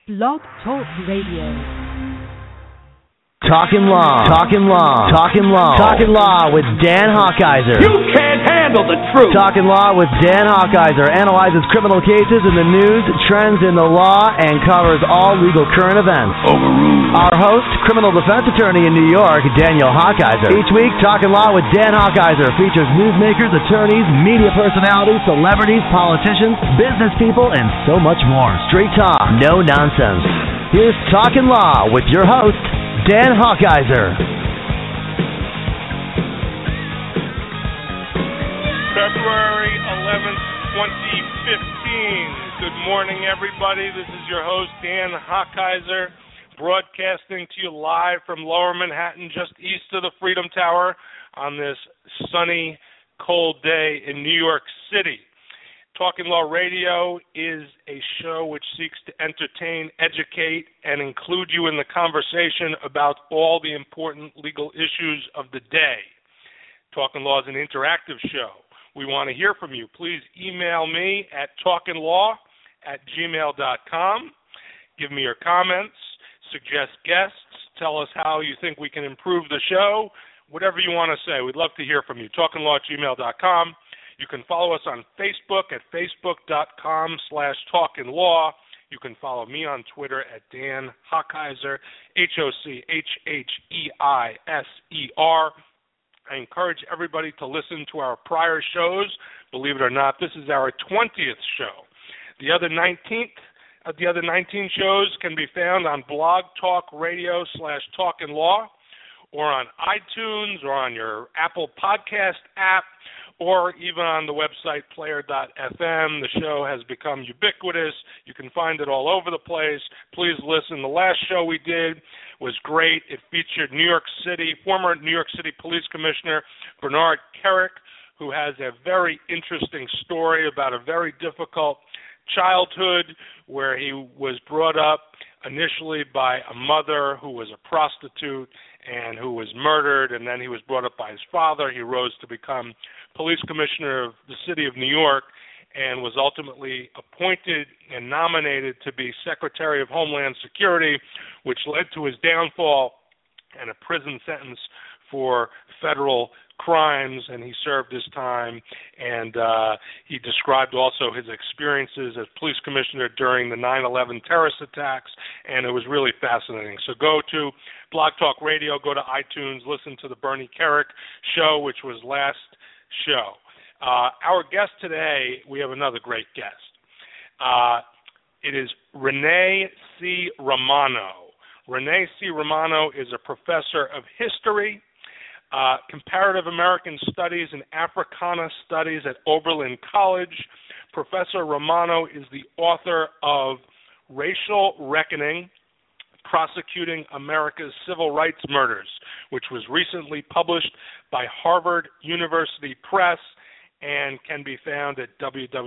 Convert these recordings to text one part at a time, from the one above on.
Blog Talk Radio. Talking Law with Dan Hochheiser. You can't handle the truth. Talking Law with Dan Hochheiser analyzes criminal cases in the news, trends in the law, and covers all legal current events. Overruled. Our host, criminal defense attorney in New York, Daniel Hochheiser. Each week, Talking Law with Dan Hochheiser features newsmakers, attorneys, media personalities, celebrities, politicians, business people, and so much more. Straight talk, no nonsense. Here's Talking Law with your host, Dan Hochheiser. February 11th, 2015. Good morning, everybody. This is your host, Dan Hochheiser, broadcasting to you live from Lower Manhattan, just east of the Freedom Tower, on this sunny, cold day in New York City. Talking Law Radio is a show which seeks to entertain, educate, and include you in the conversation about all the important legal issues of the day. Talking Law is an interactive show. We want to hear from you. Please email me at talkinglaw@gmail.com. Give me your comments, suggest guests, tell us how you think we can improve the show, whatever you want to say. We'd love to hear from you. talkinglaw@gmail.com. You can follow us on Facebook at facebook.com/talkinglaw. You can follow me on Twitter at Dan Hochheiser, Hochheiser. I encourage everybody to listen to our prior shows. Believe it or not, this is our 20th show. The other 19 shows can be found on Blog Talk Radio /talkinglaw, or on iTunes, or on your Apple Podcast app, or even on the website player.fm. The show has become ubiquitous. You can find it all over the place. Please listen. The last show we did was great. It featured former New York City Police Commissioner Bernard Kerik, who has a very interesting story about a very difficult childhood where he was brought up initially by a mother who was a prostitute and who was murdered, and then he was brought up by his father. He rose to become police commissioner of the city of New York and was ultimately appointed and nominated to be Secretary of Homeland Security, which led to his downfall and a prison sentence for federal crimes, and he served his time, and he described also his experiences as police commissioner during the 9/11 terrorist attacks, and it was really fascinating. So go to Blog Talk Radio, go to iTunes, listen to the Bernie Kerik show, which was last show. Our guest today, we have another great guest. It is Renee C. Romano. Renee C. Romano is a professor of history, Comparative American Studies and Africana Studies at Oberlin College. Professor Romano is the author of Racial Reckoning, Prosecuting America's Civil Rights Murders, which was recently published by Harvard University Press and can be found at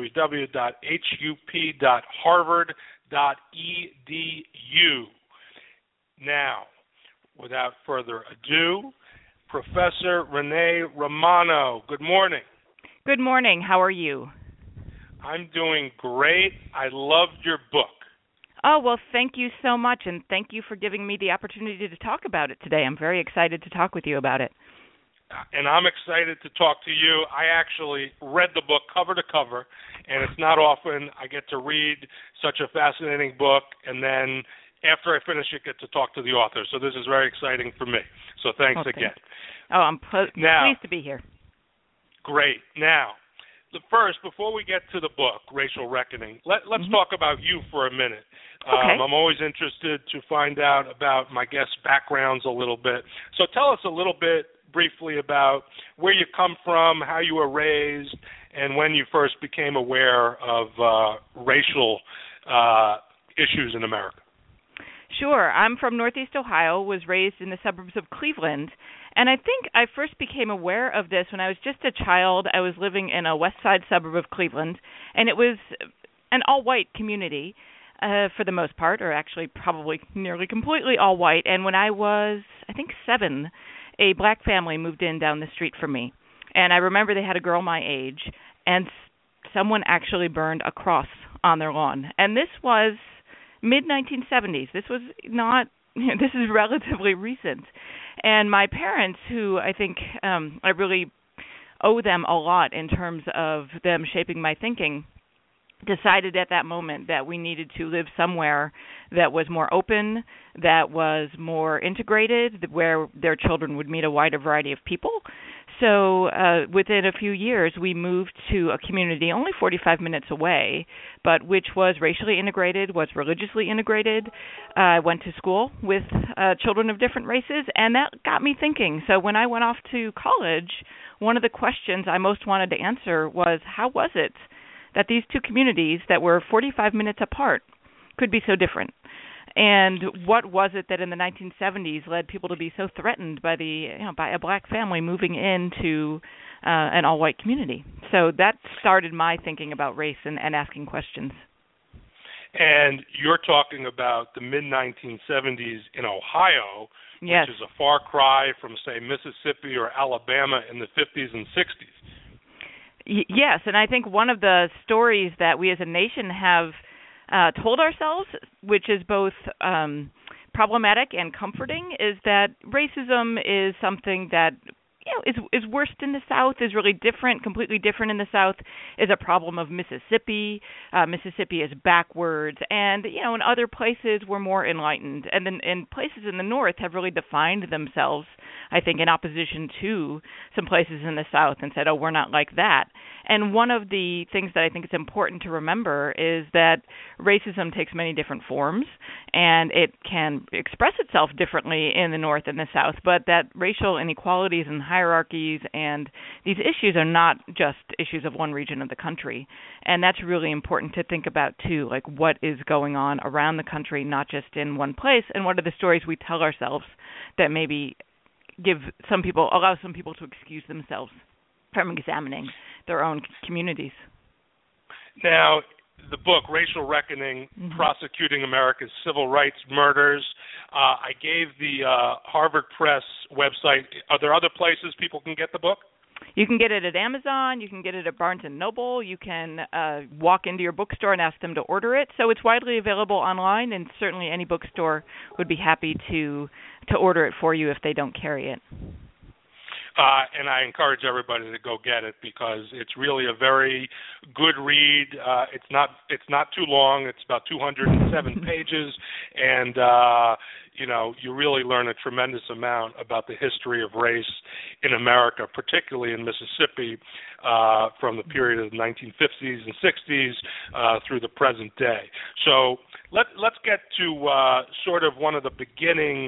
www.hup.harvard.edu. Now, without further ado, Professor Renee Romano, good morning. Good morning. How are you? I'm doing great. I loved your book. Oh, well, thank you so much, and thank you for giving me the opportunity to talk about it today. I'm very excited to talk with you about it. And I'm excited to talk to you. I actually read the book cover to cover, and it's not often I get to read such a fascinating book, and then after I finish it, get to talk to the author. So this is very exciting for me. So thanks again. I'm pleased to be here. Great. Now, first, before we get to the book, Racial Reckoning, let's talk about you for a minute. Okay. I'm always interested to find out about my guests' backgrounds a little bit. So tell us a little bit briefly about where you come from, how you were raised, and when you first became aware of racial issues in America. Sure. I'm from Northeast Ohio, was raised in the suburbs of Cleveland, and I think I first became aware of this when I was just a child. I was living in a west side suburb of Cleveland, and it was an all-white community for the most part, or actually probably nearly completely all-white, and when I was, I think, 7, a black family moved in down the street from me, and I remember they had a girl my age, and someone actually burned a cross on their lawn, and this was mid-1970s. This was not, this is relatively recent. And my parents, who I think I really owe them a lot in terms of them shaping my thinking, decided at that moment that we needed to live somewhere that was more open, that was more integrated, where their children would meet a wider variety of people. So within a few years, we moved to a community only 45 minutes away, but which was racially integrated, was religiously integrated. I went to school with children of different races, and that got me thinking. So when I went off to college, one of the questions I most wanted to answer was, how was it that these two communities that were 45 minutes apart could be so different? And what was it that in the 1970s led people to be so threatened by by a black family moving into an all-white community? So that started my thinking about race and asking questions. And you're talking about the mid-1970s in Ohio, yes, which is a far cry from, say, Mississippi or Alabama in the 50s and 60s. Yes, and I think one of the stories that we as a nation have told ourselves, which is both problematic and comforting, is that racism is something that is worst in the South, is really different, completely different in the South, is a problem of Mississippi. Mississippi is backwards, and in other places we're more enlightened, and then in places in the North have really defined themselves, I think, in opposition to some places in the South, and said, oh, we're not like that. And one of the things that I think is important to remember is that racism takes many different forms, and it can express itself differently in the North and the South, but that racial inequalities and hierarchies and these issues are not just issues of one region of the country. And that's really important to think about, too, like what is going on around the country, not just in one place, and what are the stories we tell ourselves that maybe allow some people to excuse themselves from examining their own communities. Now, the book, Racial Reckoning, Prosecuting America's Civil Rights Murders, I gave the Harvard Press website. Are there other places people can get the book? You can get it at Amazon. You can get it at Barnes & Noble. You can walk into your bookstore and ask them to order it. So it's widely available online, and certainly any bookstore would be happy to order it for you if they don't carry it. And I encourage everybody to go get it because it's really a very good read. It's not too long. It's about 207 pages, and you really learn a tremendous amount about the history of race in America, particularly in Mississippi, from the period of the 1950s and 60s through the present day. So let's get to sort of one of the beginning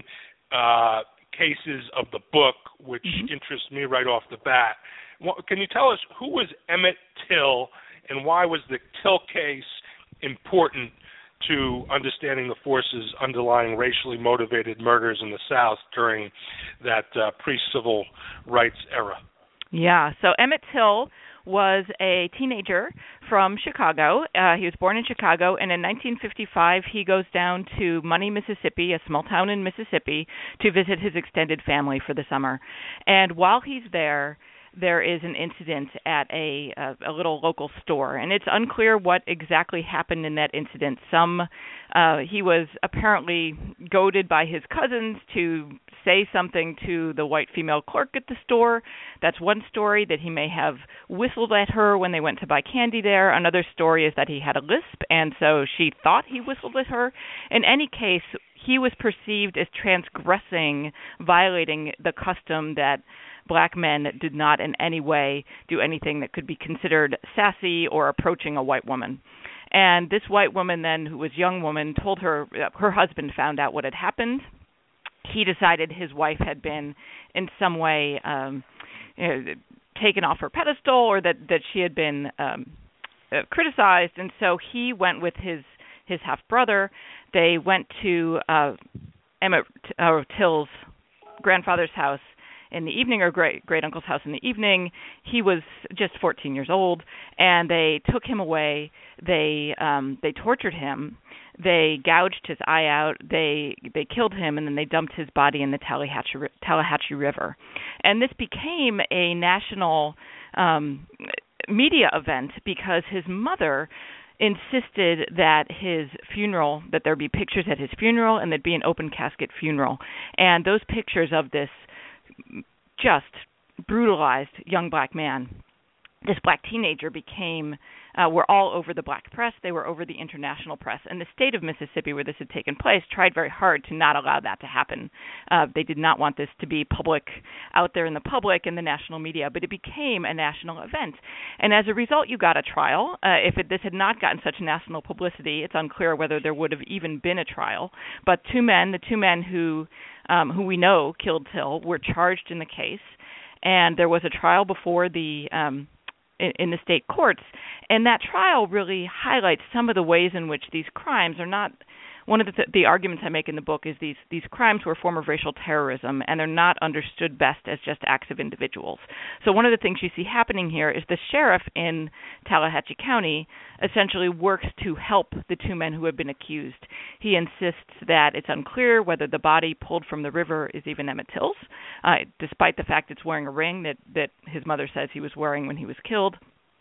cases of the book, which interests me right off the bat. Can you tell us who was Emmett Till, and why was the Till case important to understanding the forces underlying racially motivated murders in the South during that pre-civil rights era? Yeah, so Emmett Till was a teenager from Chicago. He was born in Chicago, and in 1955 he goes down to Money, Mississippi, a small town in Mississippi, to visit his extended family for the summer. And while he's there is an incident at a little local store, and it's unclear what exactly happened in that incident. He was apparently goaded by his cousins to say something to the white female clerk at the store. That's one story, that he may have whistled at her when they went to buy candy there. Another story is that he had a lisp, and so she thought he whistled at her. In any case, he was perceived as transgressing, violating the custom that black men did not in any way do anything that could be considered sassy or approaching a white woman. And this white woman then, who was a young woman, told her husband found out what had happened. He decided his wife had been in some way taken off her pedestal, or that she had been criticized, and so he went with his half-brother. They went to Emmett Till's grandfather's house in the evening, or great-uncle's house in the evening. He was just 14 years old, and they took him away. They tortured him. They gouged his eye out. They killed him, and then they dumped his body in the Tallahatchie River. And this became a national media event because his mother insisted that his funeral, that there be pictures at his funeral and there'd be an open casket funeral. And those pictures of this just brutalized young black man, this black teenager, were all over the black press. They were over the international press. And the state of Mississippi, where this had taken place, tried very hard to not allow that to happen. They did not want this to be public, out there in the public and the national media, but it became a national event. And as a result, you got a trial. If this had not gotten such national publicity, it's unclear whether there would have even been a trial. But the two men who we know killed Till, were charged in the case, and there was a trial before in the state courts, and that trial really highlights some of the ways in which these crimes are not. One of the arguments I make in the book is these crimes were a form of racial terrorism, and they're not understood best as just acts of individuals. So one of the things you see happening here is the sheriff in Tallahatchie County essentially works to help the two men who have been accused. He insists that it's unclear whether the body pulled from the river is even Emmett Till's, despite the fact it's wearing a ring that his mother says he was wearing when he was killed.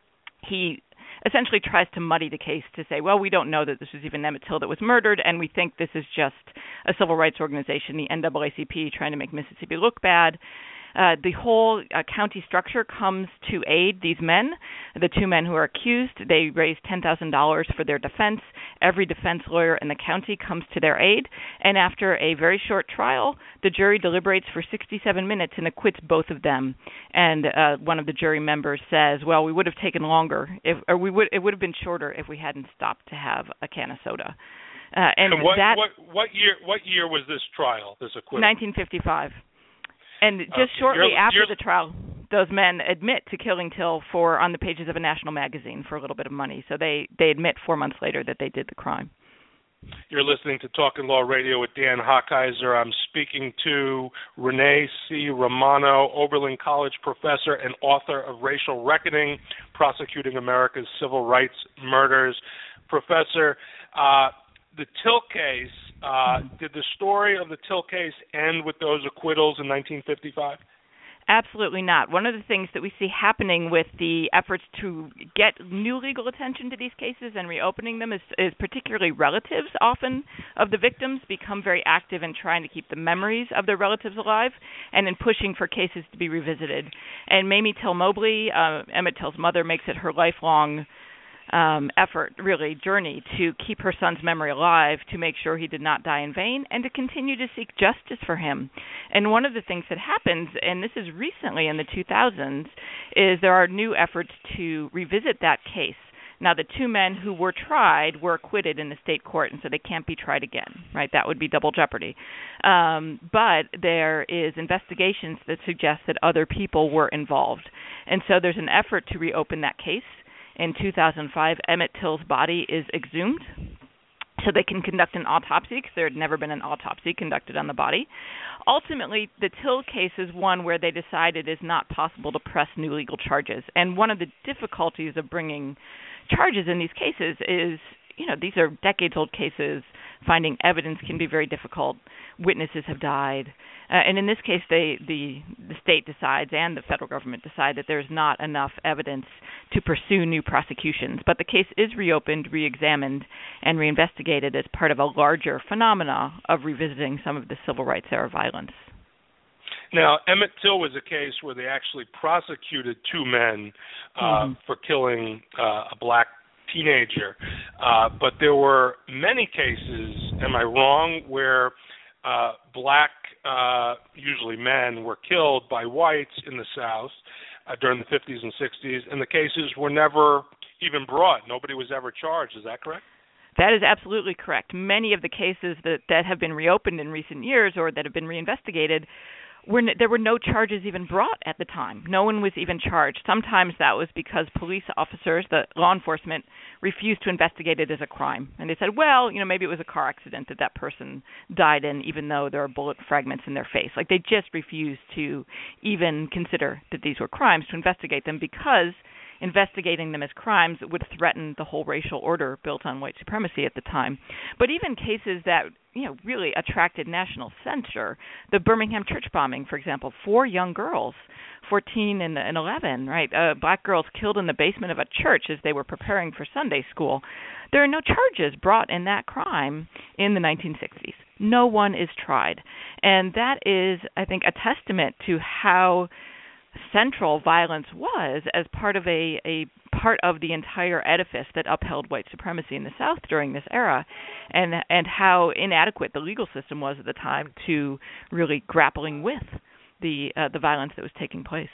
He essentially tries to muddy the case to say, well, we don't know that this was even Emmett Till that was murdered, and we think this is just a civil rights organization, the NAACP, trying to make Mississippi look bad. The whole county structure comes to aid these men, the two men who are accused. They raise $10,000 for their defense. Every defense lawyer in the county comes to their aid. And after a very short trial, the jury deliberates for 67 minutes and acquits both of them. And one of the jury members says, well, we would have taken longer, it would have been shorter if we hadn't stopped to have a can of soda. And what year was this trial, this acquittal? 1955. And just shortly after the trial, those men admit to killing Till on the pages of a national magazine for a little bit of money. So they admit 4 months later that they did the crime. You're listening to Talking Law Radio with Dan Hochheiser. I'm speaking to Renee C. Romano, Oberlin College professor and author of Racial Reckoning, Prosecuting America's Civil Rights Murders. Professor, the Till case, did the story of the Till case end with those acquittals in 1955? Absolutely not. One of the things that we see happening with the efforts to get new legal attention to these cases and reopening them is particularly relatives often of the victims become very active in trying to keep the memories of their relatives alive and in pushing for cases to be revisited. And Mamie Till Mobley, Emmett Till's mother, makes it her lifelong journey to keep her son's memory alive, to make sure he did not die in vain, and to continue to seek justice for him. And one of the things that happens, and this is recently in the 2000s, is there are new efforts to revisit that case. Now, the two men who were tried were acquitted in the state court, and so they can't be tried again, right? That would be double jeopardy. But there is investigations that suggest that other people were involved. And so there's an effort to reopen that case. In 2005, Emmett Till's body is exhumed so they can conduct an autopsy, because there had never been an autopsy conducted on the body. Ultimately, the Till case is one where they decide it is not possible to press new legal charges. And one of the difficulties of bringing charges in these cases is, these are decades-old cases. Finding evidence can be very difficult. Witnesses have died. And in this case, the state decides and the federal government decide that there's not enough evidence to pursue new prosecutions. But the case is reopened, re-examined, and reinvestigated as part of a larger phenomena of revisiting some of the civil rights era violence. Now, Emmett Till was a case where they actually prosecuted two men for killing a black teenager. But there were many cases, am I wrong, where black, usually men, were killed by whites in the South during the 50s and 60s, and the cases were never even brought. Nobody was ever charged. Is that correct? That is absolutely correct. Many of the cases that have been reopened in recent years or that have been reinvestigated, there were no charges even brought at the time. No one was even charged. Sometimes that was because police officers, the law enforcement, refused to investigate it as a crime. And they said, well, maybe it was a car accident that person died in, even though there are bullet fragments in their face. Like, they just refused to even consider that these were crimes, to investigate them, because investigating them as crimes would threaten the whole racial order built on white supremacy at the time. But even cases that really attracted national censure, the Birmingham church bombing, for example, 4 young girls, 14 and 11, right? Black girls killed in the basement of a church as they were preparing for Sunday school. There are no charges brought in that crime in the 1960s. No one is tried. And that is, I think, a testament to how central violence was as part of a part of the entire edifice that upheld white supremacy in the South during this era, and how inadequate the legal system was at the time to really grappling with the violence that was taking place.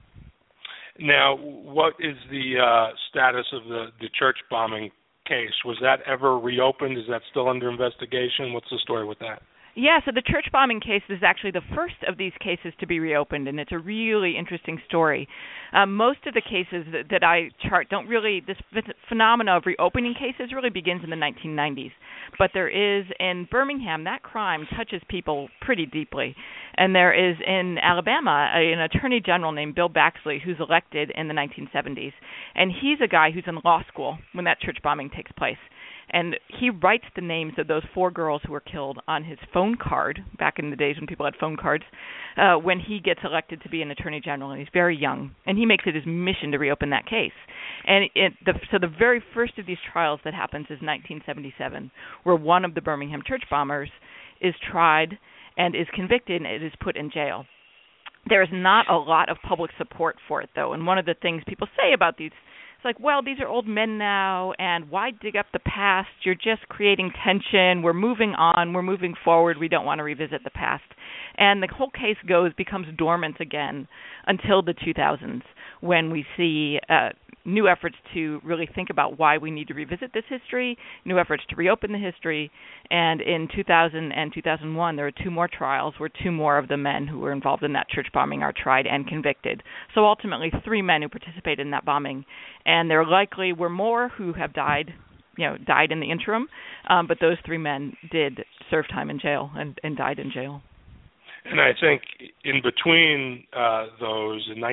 Now, what is the status of the church bombing case? Was that ever reopened? Is that still under investigation? What's the story with that? Yeah, so the church bombing case is actually the first of these cases to be reopened, and it's a really interesting story. Most of the cases that I chart don't really, this phenomena of reopening cases really begins in the 1990s. But there is, in Birmingham, that crime touches people pretty deeply. And there is, in Alabama, an attorney general named Bill Baxley who's elected in the 1970s. And he's a guy who's in law school when that church bombing takes place. And he writes the names of those 4 girls who were killed on his phone card, back in the days when people had phone cards, when he gets elected to be an attorney general, and he's very young. And he makes it his mission to reopen that case. And so the very first of these trials that happens is 1977, where one of the Birmingham church bombers is tried and is convicted and is put in jail. There is not a lot of public support for it, though. And one of the things people say about these, like, well, these are old men now, and why dig up the past? You're just creating tension. We're moving on. We're moving forward. We don't want to revisit the past. And the whole case becomes dormant again until the 2000s, when we see new efforts to really think about why we need to revisit this history, new efforts to reopen the history. And in 2000 and 2001, there are 2 more trials where 2 more of the men who were involved in that church bombing are tried and convicted. So ultimately, 3 men who participated in that bombing. And there likely were more who have died in the interim, but those 3 men did serve time in jail and died in jail. And I think in between those, in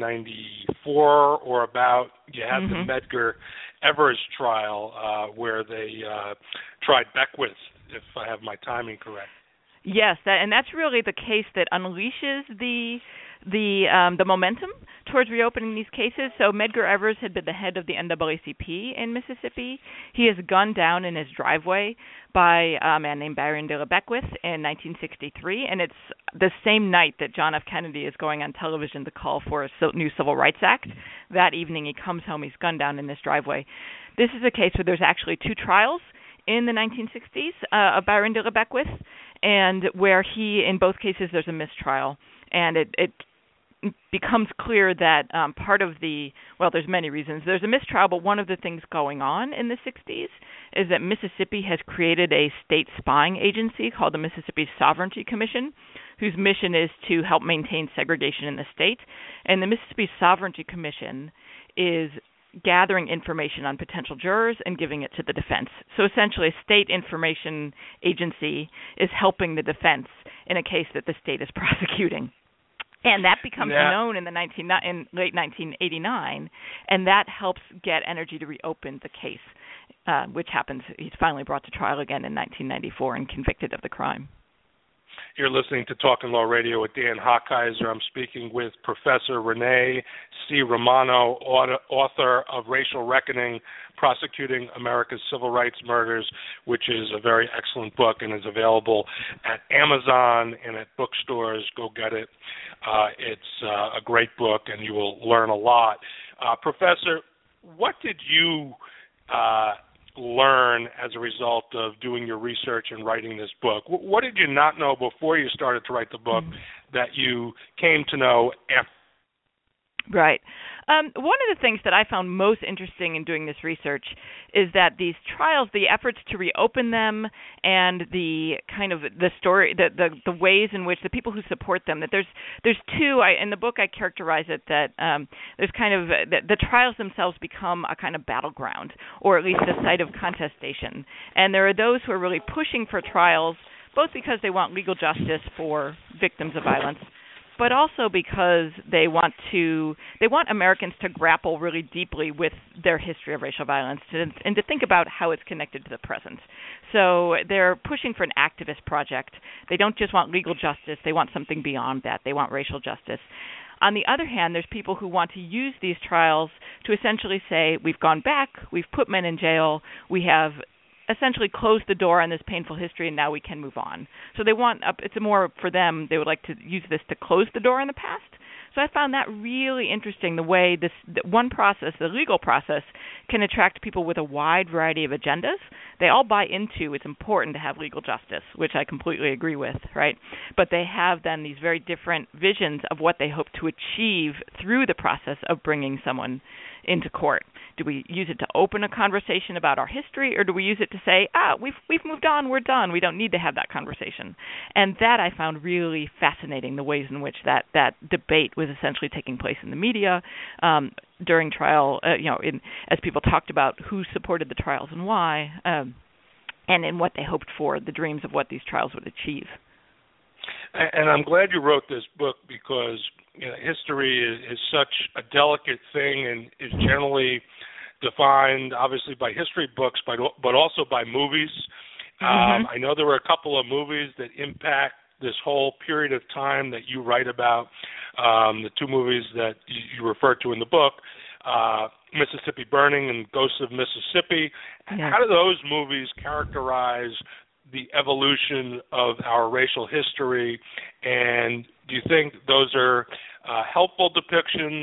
1994 or about, you had the Medgar Evers trial where they tried Beckwith, if I have my timing correct. Yes, and that's really the case that unleashes the momentum towards reopening these cases. So Medgar Evers had been the head of the NAACP in Mississippi. He is gunned down in his driveway by a man named Byron de la Beckwith in 1963, and it's the same night that John F. Kennedy is going on television to call for a new Civil Rights Act. That evening he comes home, he's gunned down in this driveway. This is a case where there's actually 2 trials in the 1960s of Byron de la Beckwith, and where in both cases there's a mistrial. And it becomes clear that part of there's many reasons. There's a mistrial, but one of the things going on in the 60s is that Mississippi has created a state spying agency called the Mississippi Sovereignty Commission, whose mission is to help maintain segregation in the state. And the Mississippi Sovereignty Commission is gathering information on potential jurors and giving it to the defense. So essentially, a state information agency is helping the defense in a case that the state is prosecuting. And that becomes known in late 1989, and that helps get Energy to reopen the case, which happens. He's finally brought to trial again in 1994 and convicted of the crime. You're listening to Talking Law Radio with Dan Hochheiser. I'm speaking with Professor Renee C. Romano, author of Racial Reckoning, Prosecuting America's Civil Rights Murders, which is a very excellent book and is available at Amazon and at bookstores. Go get it. It's a great book, and you will learn a lot. Professor, what did you learn as a result of doing your research and writing this book? What did you not know before you started to write the book that you came to know after? Right. One of the things that I found most interesting in doing this research is that these trials, the efforts to reopen them, and the kind of the story, the ways in which the people who support them, that there's 2. In the book I characterize it that there's kind of the trials themselves become a kind of battleground, or at least a site of contestation. And there are those who are really pushing for trials, both because they want legal justice for victims of violence, but also because they want Americans to grapple really deeply with their history of racial violence and to think about how it's connected to the present. So they're pushing for an activist project. They don't just want legal justice, they want something beyond that. They want racial justice. On the other hand, there's people who want to use these trials to essentially say, we've gone back, we've put men in jail, we have essentially closed the door on this painful history, and now we can move on. So they want, it's more for them, they would like to use this to close the door on the past. So I found that really interesting, the way this one process, the legal process, can attract people with a wide variety of agendas. They all buy into it's important to have legal justice, which I completely agree with, right? But they have then these very different visions of what they hope to achieve through the process of bringing someone into court. Do we use it to open a conversation about our history, or do we use it to say, we've moved on, we're done, we don't need to have that conversation? And that I found really fascinating, the ways in which that debate was essentially taking place in the media during trial, as people talked about who supported the trials and why, and in what they hoped for, the dreams of what these trials would achieve. And I'm glad you wrote this book because history is such a delicate thing and is generally defined, obviously, by history books, but also by movies. I know there were a couple of movies that impact this whole period of time that you write about, the two movies that you refer to in the book, Mississippi Burning and Ghosts of Mississippi. Yeah. How do those movies characterize the evolution of our racial history, and do you think those are helpful depictions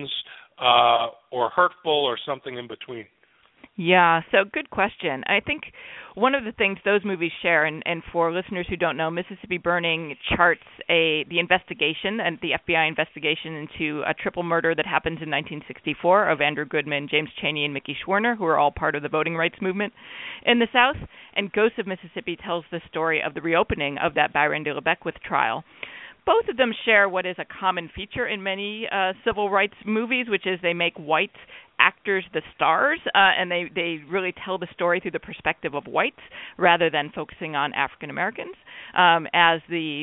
or hurtful or something in between? Yeah, so good question. I think one of the things those movies share, and for listeners who don't know, Mississippi Burning charts the investigation and the FBI investigation into a triple murder that happened in 1964 of Andrew Goodman, James Chaney, and Mickey Schwerner, who are all part of the voting rights movement in the South. And Ghosts of Mississippi tells the story of the reopening of that Byron de la Beckwith trial. Both of them share what is a common feature in many civil rights movies, which is they make white actors the stars, and they really tell the story through the perspective of whites rather than focusing on African Americans as the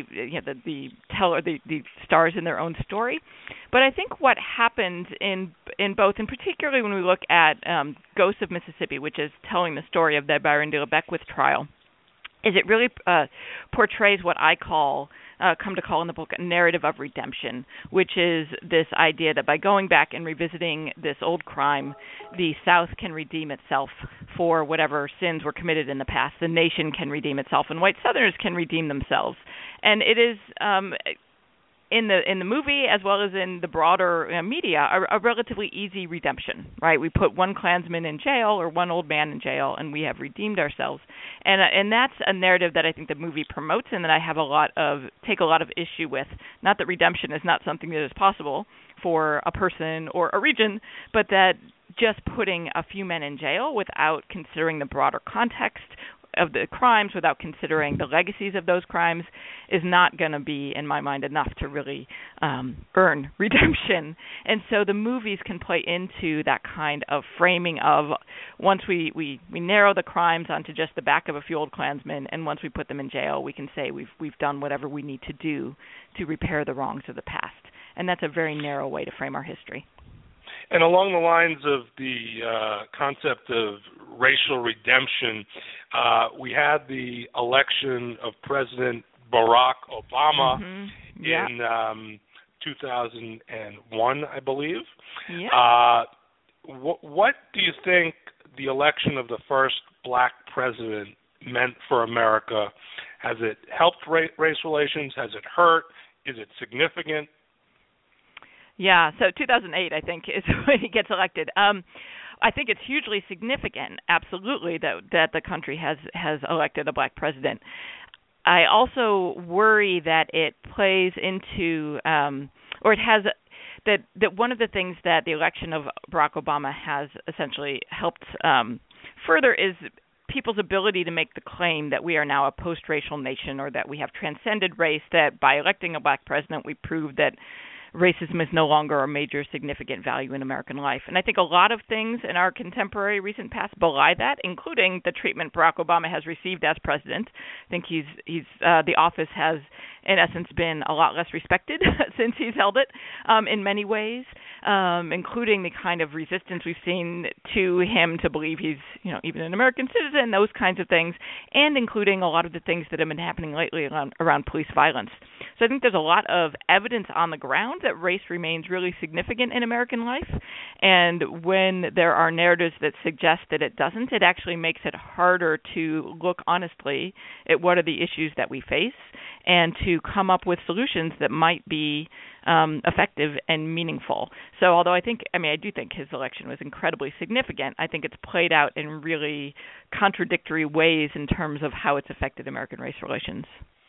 stars in their own story. But I think what happened in both, and particularly when we look at Ghosts of Mississippi, which is telling the story of the Byron de la Beckwith trial, is it really portrays what I come to call in the book a narrative of redemption, which is this idea that by going back and revisiting this old crime, the South can redeem itself for whatever sins were committed in the past. The nation can redeem itself, and white Southerners can redeem themselves. And it is in the movie, as well as in the broader media, a relatively easy redemption, right? We put one Klansman in jail or one old man in jail, and we have redeemed ourselves. And that's a narrative that I think the movie promotes, and that I have take a lot of issue with. Not that redemption is not something that is possible for a person or a region, but that just putting a few men in jail without considering the broader context of the crimes, without considering the legacies of those crimes, is not going to be, in my mind, enough to really earn redemption. And so the movies can play into that kind of framing of once we narrow the crimes onto just the back of a few old Klansmen, and once we put them in jail, we can say we've done whatever we need to do to repair the wrongs of the past. And that's a very narrow way to frame our history. And along the lines of the concept of racial redemption, we had the election of President Barack Obama in 2001, I believe. Yeah. What do you think the election of the first black president meant for America? Has it helped race relations? Has it hurt? Is it significant? Yeah, so 2008, I think, is when he gets elected. I think it's hugely significant, absolutely, that the country has elected a black president. I also worry that it plays into, or it has, that one of the things that the election of Barack Obama has essentially helped further is people's ability to make the claim that we are now a post-racial nation, or that we have transcended race, that by electing a black president we proved that racism is no longer a major significant value in American life. And I think a lot of things in our contemporary recent past belie that, including the treatment Barack Obama has received as president. I think the office has in essence, been a lot less respected since he's held it in many ways, including the kind of resistance we've seen to him to believe he's, even an American citizen, those kinds of things, and including a lot of the things that have been happening lately around police violence. So I think there's a lot of evidence on the ground that race remains really significant in American life, and when there are narratives that suggest that it doesn't, it actually makes it harder to look honestly at what are the issues that we face and to come up with solutions that might be effective and meaningful. So although I do think his election was incredibly significant, I think it's played out in really contradictory ways in terms of how it's affected American race relations.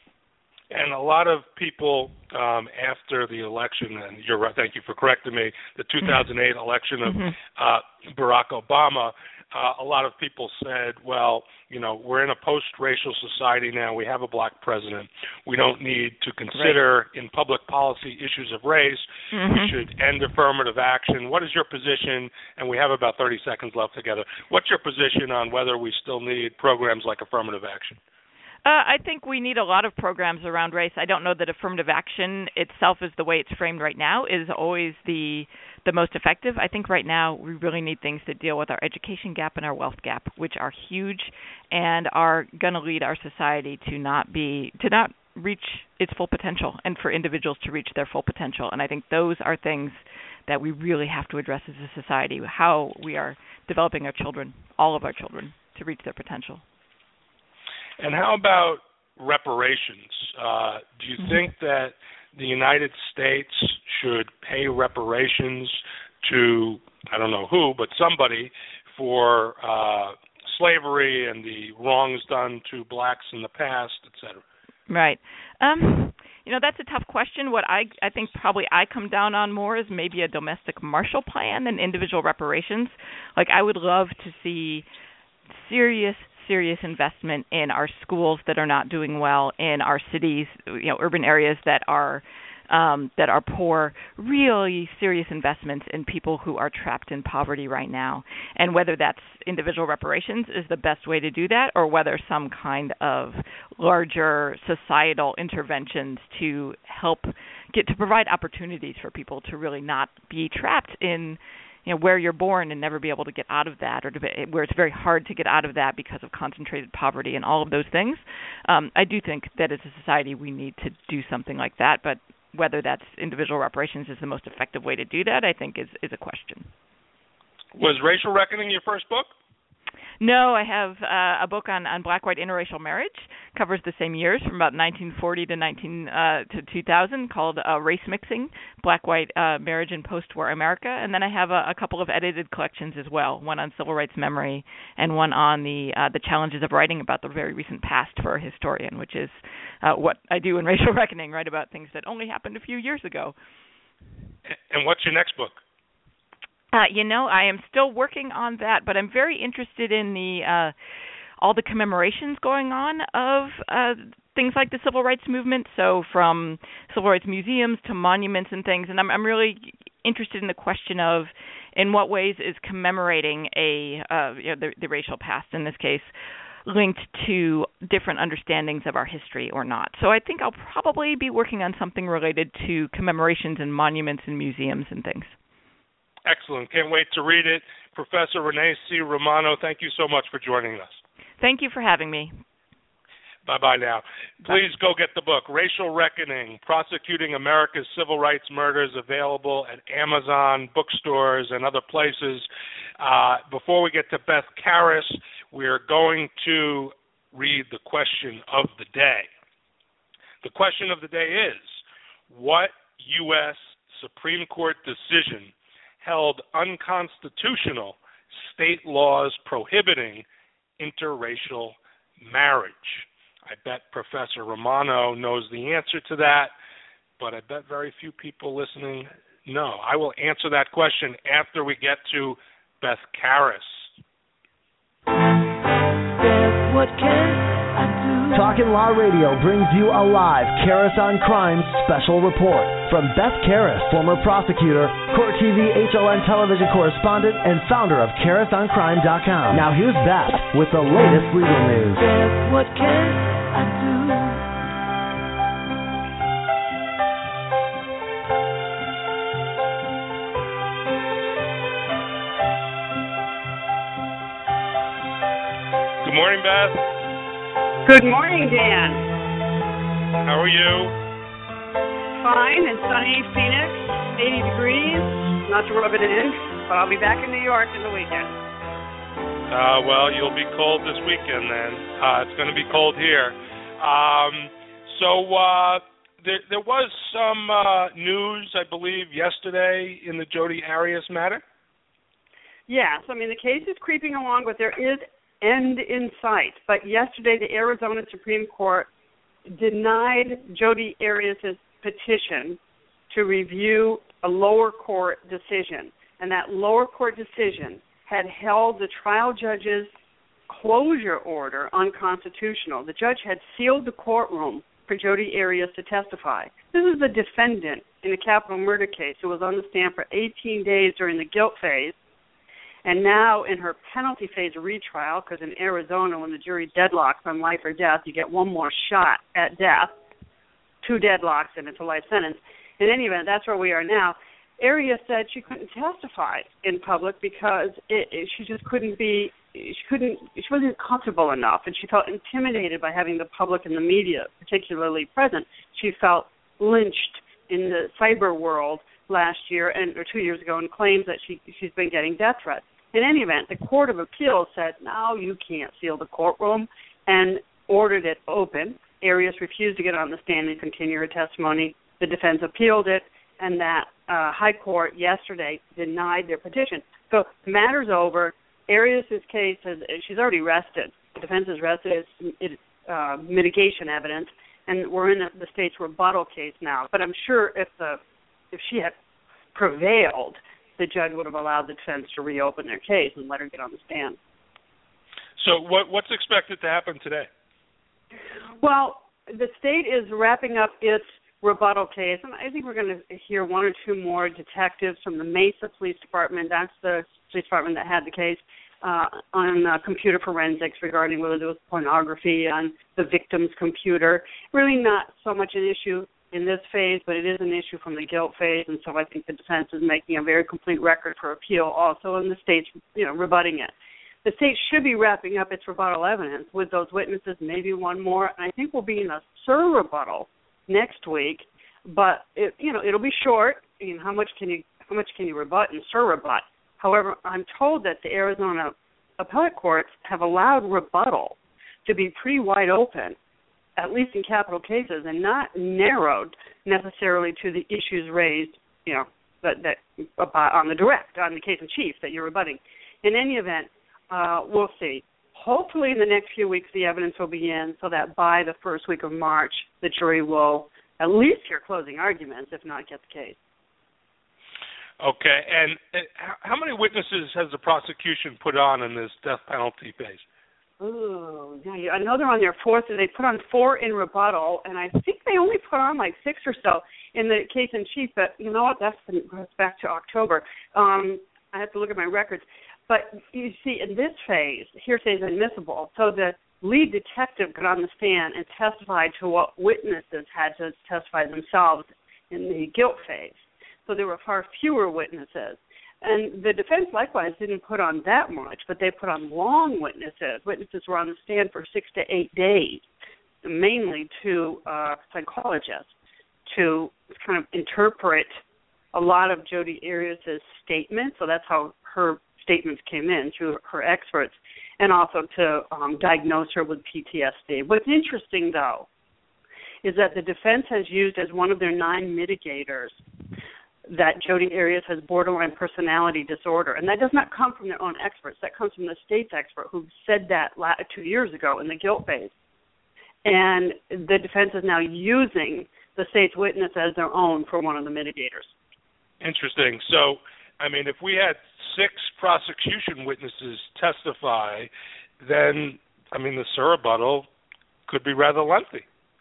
And a lot of people after the election, and you're right, thank you for correcting me, the 2008 election of Barack Obama, a lot of people said, well, we're in a post-racial society now. We have a black president. We don't need to consider in public policy issues of race. We should end affirmative action. What is your position? And we have about 30 seconds left together. What's your position on whether we still need programs like affirmative action? I think we need a lot of programs around race. I don't know that affirmative action itself, is the way it's framed right now, is always the most effective. I think right now we really need things that deal with our education gap and our wealth gap, which are huge and are going to lead our society to not reach its full potential, and for individuals to reach their full potential. And I think those are things that we really have to address as a society, how we are developing our children, all of our children, to reach their potential. And how about reparations? Do you think that the United States should pay reparations to, I don't know who, but somebody for slavery and the wrongs done to blacks in the past, et cetera? Right. That's a tough question. What I think probably I come down on more is maybe a domestic Marshall Plan than individual reparations. Like, I would love to see serious investment in our schools that are not doing well, in our cities, urban areas that are poor, really serious investments in people who are trapped in poverty right now. And whether that's individual reparations is the best way to do that, or whether some kind of larger societal interventions to help to provide opportunities for people to really not be trapped in where you're born and never be able to get out of that, or where it's very hard to get out of that because of concentrated poverty and all of those things. I do think that as a society we need to do something like that, but whether that's individual reparations is the most effective way to do that, I think is a question. Was Racial Reckoning your first book? No, I have a book on black-white interracial marriage, covers the same years from about 1940 to 2000, called Race Mixing, Black-White Marriage in Post-War America. And then I have a couple of edited collections as well, one on civil rights memory and one on the challenges of writing about the very recent past for a historian, which is what I do in Racial Reckoning, write about things that only happened a few years ago. And what's your next book? I am still working on that, but I'm very interested in all the commemorations going on of things like the civil rights movement. So from civil rights museums to monuments and things, and I'm really interested in the question of in what ways is commemorating the racial past in this case linked to different understandings of our history or not. So I think I'll probably be working on something related to commemorations and monuments and museums and things. Excellent. Can't wait to read it. Professor Renee C. Romano, thank you so much for joining us. Thank you for having me. Bye-bye now. Please go get the book, Racial Reckoning, Prosecuting America's Civil Rights Murders, available at Amazon, bookstores, and other places. Before we get to Beth Karas, we're going to read the question of the day. The question of the day is, what U.S. Supreme Court decision held unconstitutional state laws prohibiting interracial marriage? I bet Professor Romano knows the answer to that, but I bet very few people listening know. I will answer that question after we get to Beth Karas. What can I do? Talkin' Law Radio brings you a live Karas on Crime special report from Beth Karas, former prosecutor, Court TV HLN television correspondent, and founder of KarasOnCrime.com. Now here's Beth with the latest legal news. Beth, what can I do? morning, Beth. Good morning, Dan. How are you? Fine in sunny Phoenix, 80 degrees. Not to rub it in, but I'll be back in New York in the weekend. Well, you'll be cold this weekend then. It's going to be cold here. There was some news, I believe, yesterday in the Jodi Arias matter. Yes, I mean, the case is creeping along, but there is end in sight. But yesterday, the Arizona Supreme Court denied Jodi Arias' petition to review a lower court decision. And that lower court decision had held the trial judge's closure order unconstitutional. The judge had sealed the courtroom for Jodi Arias to testify. This is the defendant in a capital murder case who was on the stand for 18 days during the guilt phase, and now in her penalty phase retrial, because in Arizona when the jury deadlocks on life or death, you get one more shot at death, 2 deadlocks, and it's a life sentence. In any event, that's where we are now. Arias said she couldn't testify in public because she just couldn't be, she wasn't comfortable enough, and she felt intimidated by having the public and the media particularly present. She felt lynched in the cyber world last year or 2 years ago, and claims that she's been getting death threats. In any event, the Court of Appeals said, no, you can't seal the courtroom, and ordered it open. Arias refused to get on the stand and continue her testimony. The defense appealed it, and that High Court yesterday denied their petition. So the matter's over. Arias' case, she's already rested. The defense has rested its mitigation evidence, and we're in the state's rebuttal case now. But I'm sure if she had prevailed, the judge would have allowed the defense to reopen their case and let her get on the stand. So what's expected to happen today? Well, the state is wrapping up its rebuttal case, and I think we're going to hear 1 or 2 more detectives from the Mesa Police Department. That's the police department that had the case on computer forensics regarding whether there was pornography on the victim's computer. Really not so much an issue in this phase, but it is an issue from the guilt phase, and so I think the defense is making a very complete record for appeal also, and the state's rebutting it. The state should be wrapping up its rebuttal evidence with those witnesses, maybe one more, and I think we'll be in a SIR rebuttal next week, but it'll be short. How much can you rebut and SIR rebut? However, I'm told that the Arizona appellate courts have allowed rebuttal to be pretty wide open, at least in capital cases, and not narrowed necessarily to the issues raised, that on the case in chief that you're rebutting. In any event, we'll see. Hopefully in the next few weeks the evidence will be in so that by the first week of March the jury will at least hear closing arguments, if not get the case. Okay, and how many witnesses has the prosecution put on in this death penalty phase? Oh, yeah, I know they're on their 4th. They put on 4 in rebuttal, and I think they only put on like 6 or so in the case in chief. But you know what? That goes back to October. I have to look at my records. But you see, in this phase, hearsay is admissible. So the lead detective got on the stand and testified to what witnesses had to testify themselves in the guilt phase. So there were far fewer witnesses. And the defense, likewise, didn't put on that much, but they put on long witnesses. Witnesses were on the stand for 6 to 8 days, mainly to psychologists, to kind of interpret a lot of Jodi Arias' statements. So that's how her statements came in, through her experts, and also to diagnose her with PTSD. What's interesting, though, is that the defense has used as one of their 9 mitigators that Jodi Arias has borderline personality disorder. And that does not come from their own experts. That comes from the state's expert who said that 2 years ago in the guilt phase. And the defense is now using the state's witness as their own for one of the mitigators. Interesting. So, I mean, if we had 6 prosecution witnesses testify, then, I mean, the SIR rebuttal could be rather lengthy.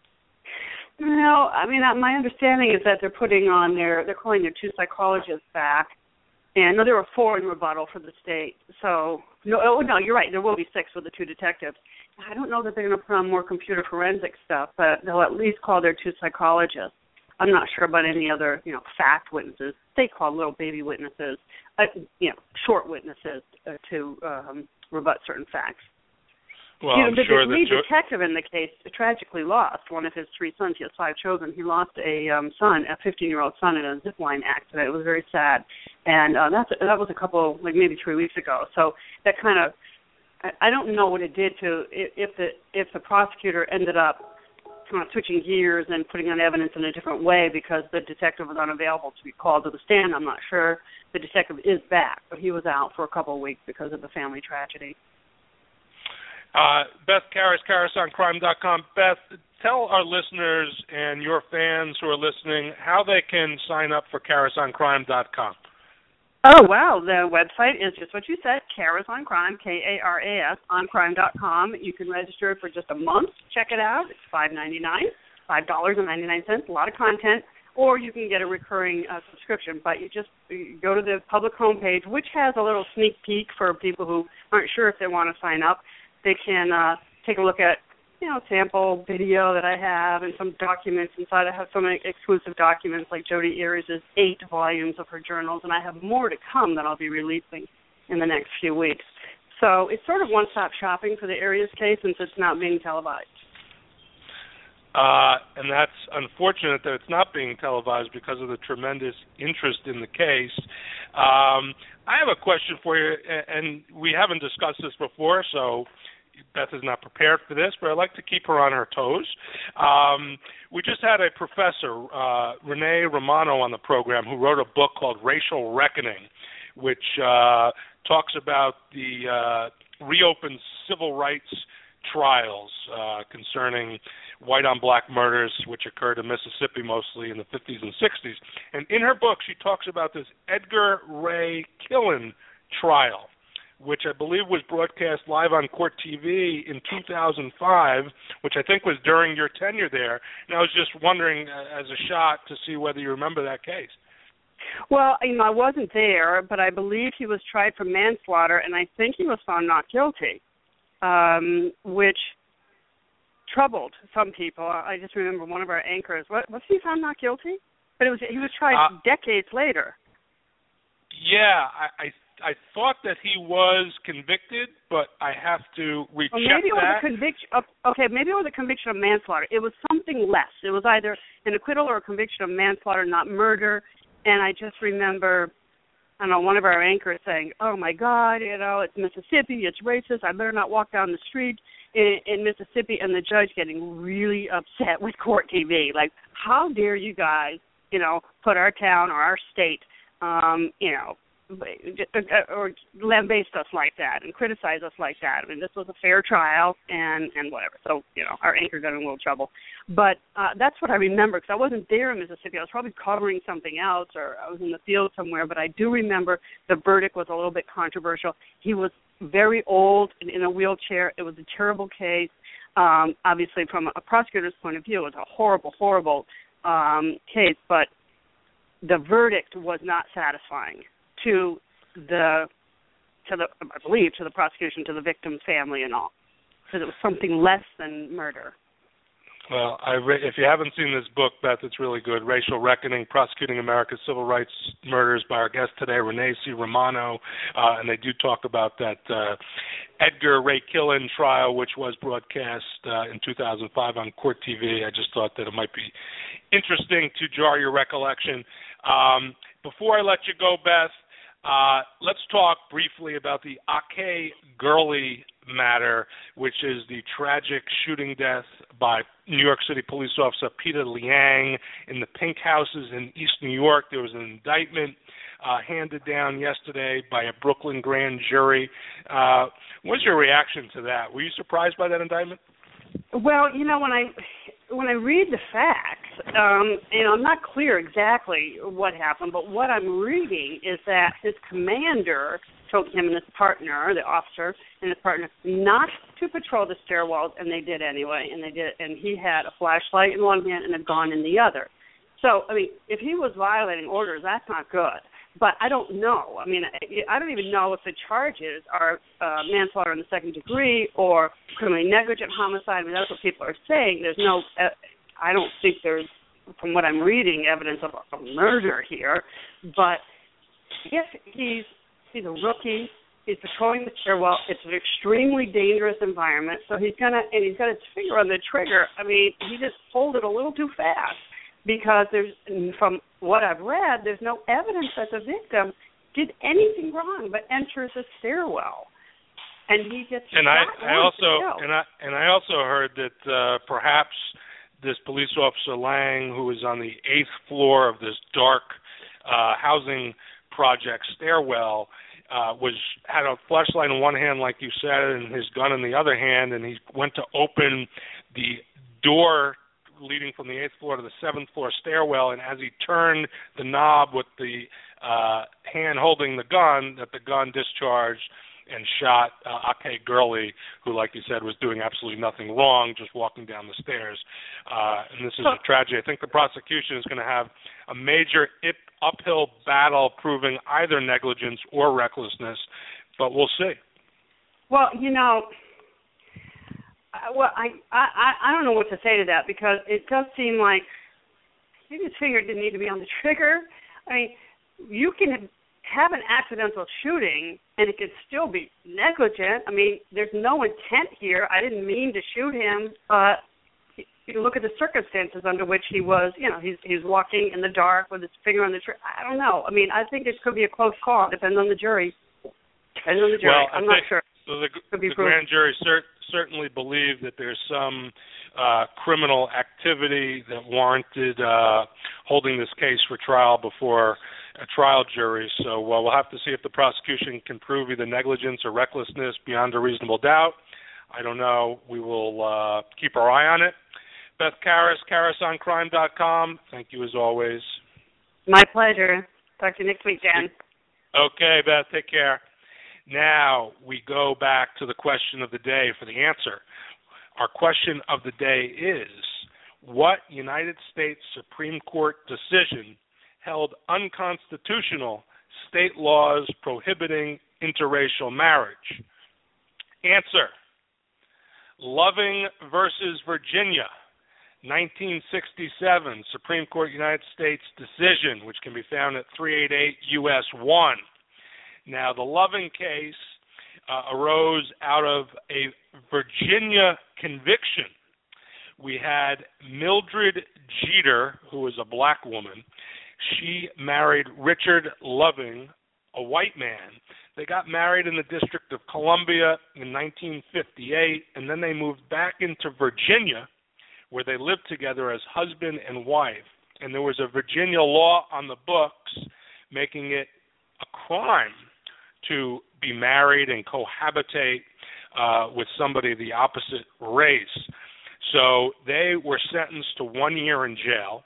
No, I mean, my understanding is that they're calling their 2 psychologists back. And no, there were 4 in rebuttal for the state. So, no, you're right. There will be 6 with the 2 detectives. I don't know that they're going to put on more computer forensic stuff, but they'll at least call their 2 psychologists. I'm not sure about any other, fact witnesses. They call little baby witnesses, short witnesses to rebut certain facts. Well, I'm sure the lead detective in the case tragically lost one of his 3 sons. He has 5 children. He lost a son, a 15-year-old son, in a zipline accident. It was very sad, and that was a couple, like maybe 3 weeks ago. So that kind of, I don't know what it did to if the prosecutor ended up kind of switching gears and putting on evidence in a different way because the detective was unavailable to be called to the stand. I'm not sure. The detective is back, but he was out for a couple of weeks because of the family tragedy. Beth Karas, KarasOnCrime.com. Beth, tell our listeners and your fans who are listening how they can sign up for KarasOnCrime.com. Oh, wow. The website is just what you said, Karas on Crime, Karas, on crime.com. You can register for just a month. Check it out. It's $5.99, $5.99, a lot of content. Or you can get a recurring subscription. But you go to the public homepage, which has a little sneak peek for people who aren't sure if they want to sign up. They can take a look at, sample video that I have and some documents inside. I have some exclusive documents like Jodi Arias' 8 volumes of her journals, and I have more to come that I'll be releasing in the next few weeks. So it's sort of one-stop shopping for the Arias case since it's not being televised. And that's unfortunate that it's not being televised because of the tremendous interest in the case. I have a question for you, and we haven't discussed this before, so Beth is not prepared for this, but I'd like to keep her on her toes. We just had a professor, Renee Romano, on the program who wrote a book called Racial Reckoning, which talks about the reopened civil rights trials concerning white-on-black murders, which occurred in Mississippi mostly in the 50s and 60s. And in her book, she talks about this Edgar Ray Killen trial, which I believe was broadcast live on Court TV in 2005, which I think was during your tenure there. And I was just wondering, as a shot, to see whether you remember that case. Well, I wasn't there, but I believe he was tried for manslaughter, and I think he was found not guilty, which troubled some people. I just remember one of our anchors. Was he found not guilty? But he was tried decades later. Yeah, I thought that he was convicted, but I have to recheck maybe it was that. A conviction. Maybe it was a conviction of manslaughter. It was something less. It was either an acquittal or a conviction of manslaughter, not murder. And I just remember, one of our anchors saying, "Oh my God, it's Mississippi, it's racist. I better not walk down the street in Mississippi." And the judge getting really upset with Court TV, like, "How dare you guys, put our town or our state, or lambaste us like that and criticize us like that. I mean, this was a fair trial and whatever." So, our anchor got in a little trouble. But that's what I remember, because I wasn't there in Mississippi. I was probably covering something else, or I was in the field somewhere. But I do remember the verdict was a little bit controversial. He was very old and in a wheelchair. It was a terrible case. Obviously, from a prosecutor's point of view, it was a horrible, horrible case. But the verdict was not satisfying to the prosecution, to the victim's family and all, because it was something less than murder. Well, if you haven't seen this book, Beth, it's really good. Racial Reckoning, Prosecuting America's Civil Rights Murders, by our guest today, Renee C. Romano, and they do talk about that Edgar Ray Killen trial, which was broadcast in 2005 on Court TV. I just thought that it might be interesting to jar your recollection. Before I let you go, Beth, let's talk briefly about the Ake Gurley matter, which is the tragic shooting death by New York City police officer Peter Liang in the Pink Houses in East New York. There was an indictment handed down yesterday by a Brooklyn grand jury. What was your reaction to that? Were you surprised by that indictment? Well, when I read the facts, I'm not clear exactly what happened, but what I'm reading is that his commander told him and his partner, the officer and his partner, not to patrol the stairwells, and they did anyway, and he had a flashlight in one hand and a gun in the other. So, if he was violating orders, that's not good. But I don't know. I don't even know if the charges are manslaughter in the second degree or criminally negligent homicide. That's what people are saying. There's no, I don't think there's, from what I'm reading, evidence of a murder here. But if he's a rookie, He's patrolling the stairwell. It's an extremely dangerous environment, so he's got his finger on the trigger. I mean, he just pulled it a little too fast because from what I've read, there's no evidence that the victim did anything wrong but enters a stairwell, and he gets shot. And I also heard that perhaps this police officer Lang, who was on the 8th floor of this dark housing project stairwell, had a flashlight in one hand, like you said, and his gun in the other hand, and he went to open the door leading from the 8th floor to the 7th floor stairwell, and as he turned the knob with the hand holding the gun, that the gun discharged and shot Ake Gurley, who, like you said, was doing absolutely nothing wrong, just walking down the stairs. And this is a tragedy. I think the prosecution is going to have a major uphill battle proving either negligence or recklessness, but we'll see. Well, I don't know what to say to that, because it does seem like his finger didn't need to be on the trigger. I mean, you can have an accidental shooting and it could still be negligent. I mean, there's no intent here. I didn't mean to shoot him, but you look at the circumstances under which he was, he's walking in the dark with his finger on the trigger. I don't know. I mean, I think it could be a close call. Depends on the jury. Well, I'm not sure. So the grand jury certainly believed that there's some criminal activity that warranted holding this case for trial before a trial jury. So we'll have to see if the prosecution can prove either negligence or recklessness beyond a reasonable doubt. I don't know. We will keep our eye on it. Beth Karas, KarasOnCrime.com. Thank you as always. My pleasure. Talk to you next week, Jan. Okay, Beth. Take care. Now we go back to the question of the day for the answer. Our question of the day is, what United States Supreme Court decision held unconstitutional state laws prohibiting interracial marriage? Answer: Loving versus Virginia, 1967, Supreme Court United States decision, which can be found at 388 U.S. 1. Now, the Loving case arose out of a Virginia conviction. We had Mildred Jeter, who was a black woman. She married Richard Loving, a white man. They got married in the District of Columbia in 1958, and then they moved back into Virginia, where they lived together as husband and wife. And there was a Virginia law on the books making it a crime to be married and cohabitate with somebody of the opposite race. So they were sentenced to 1 year in jail.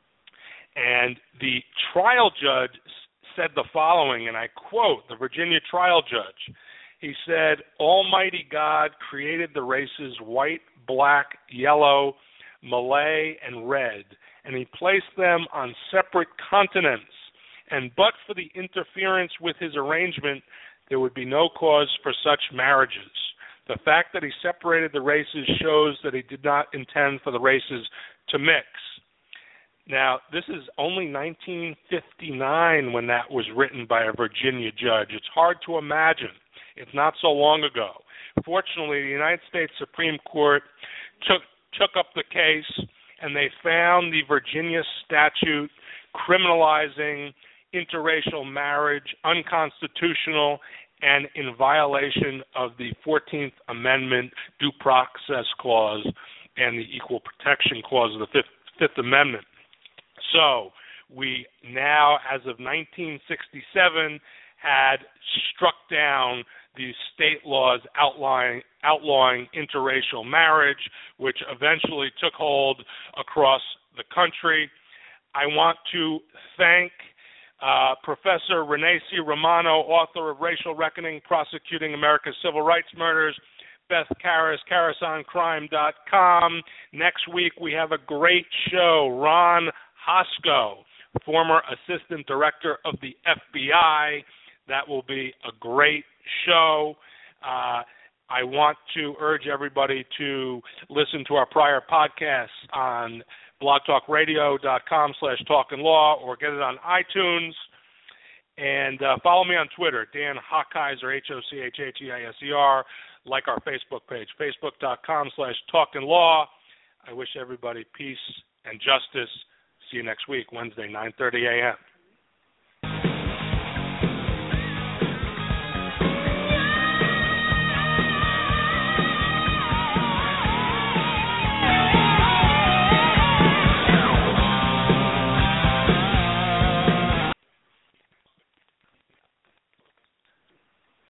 And the trial judge said the following, and I quote the Virginia trial judge. He said, "Almighty God created the races white, black, yellow, Malay, and red, and he placed them on separate continents. And but for the interference with his arrangement, there would be no cause for such marriages. The fact that he separated the races shows that he did not intend for the races to mix." Now, this is only 1959 when that was written by a Virginia judge. It's hard to imagine. It's not so long ago. Fortunately, the United States Supreme Court took up the case, and they found the Virginia statute criminalizing interracial marriage unconstitutional and in violation of the 14th Amendment Due Process Clause and the Equal Protection Clause of the Fifth Amendment. So we now, as of 1967, had struck down the state laws outlawing interracial marriage, which eventually took hold across the country. I want to thank Professor Renee C. Romano, author of Racial Reckoning, Prosecuting America's Civil Rights Murders, Beth Karas, KarasOnCrime.com. Next week we have a great show. Ron Hosko, former Assistant Director of the FBI. That will be a great show. I want to urge everybody to listen to our prior podcasts on blogtalkradio.com/talkandlaw or get it on iTunes. And follow me on Twitter, Dan Hochheiser, Hochheiser. Like our Facebook page, facebook.com/talkinlaw. I wish everybody peace and justice. See you next week, Wednesday, 9:30 a.m.